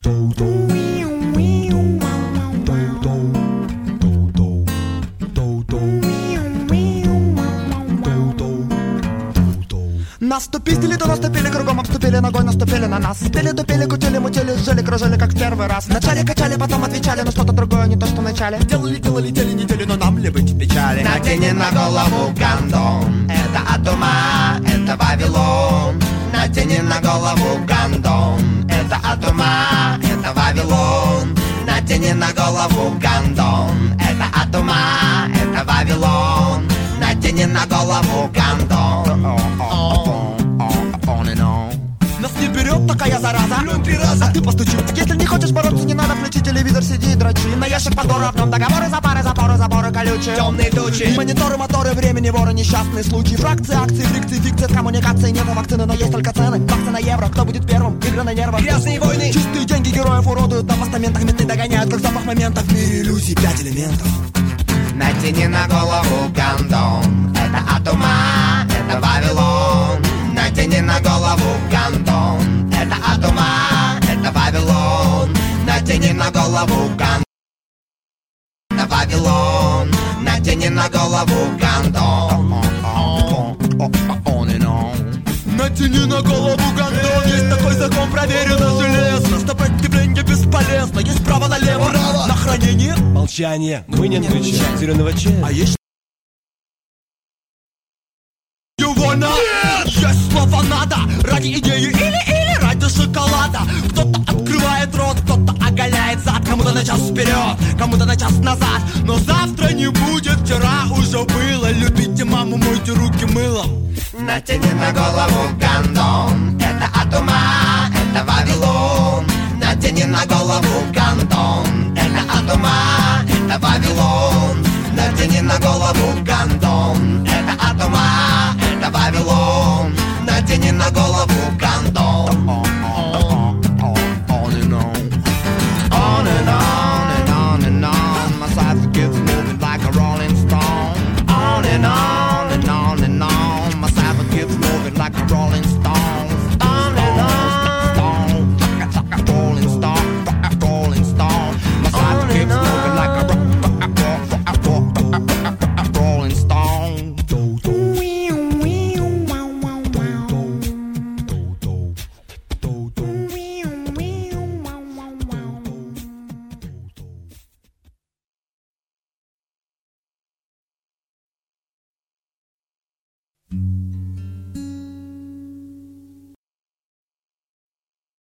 Наступили, то наступили, кругом обступили, ногой наступили на нас. Спели, тупили, кутили, мутили, жили, кружили, как в первый раз. Вначале качали, потом отвечали, но что-то другое, не то, что в начале. Делали, делали недели, но нам ли быть в печали? Надени на голову гандон, это от ума, это Вавилон. Надени на голову гандон, это от ума, это Вавилон. Надени на голову гандон, это от ума, это Вавилон. Надени на голову гандон. Нас не берет такая зараза, а ты постучи. Если не хочешь бороться, не надо включить телевизор, сиди и дрочи. На ящик подбора, в нем договоры, запары, запоры, заборы колючие. Темные тучи, мониторы, моторы, времени, воры, несчастные случаи. Фракции, акции, фрикции, фикции, от коммуникации. Нет вакцины, но есть только цены. Баксы на евро, кто будет первым? Игры на нервах. Грязные войны, чистые деньги героев уродуют на постаментах. Менты догоняют, как запах моментов. В мире иллюзий 5 элементов. Надени на голову гандон, это от ума, это Вавилон. Надени на голову гандон, это от ума, это Вавилон. Надени на голову гандон, это Вавилон. Надени на голову гандон. Натяни на голову гандон. Есть такой закон, проверено железно. Стопать крепление бесполезно. Есть право налево, право на хранение. Молчание, мы не отвечаем. Зеленого чая. А есть вольно. Есть слово надо. Ради идеи или ради шоколада. Кто-то открывает рот, кто-то оголяет зад. Кому-то на час вперед, кому-то на час назад. Но завтра не будет, вчера уже было. Любите маму, мойте руки мылом. Натяни на голову гандон, это от ума, это Вавилон. Натяни на голову гандон, это от ума, это Вавилон. Натяни на голову гандон, это от ума, это Вавилон. Натяни на голову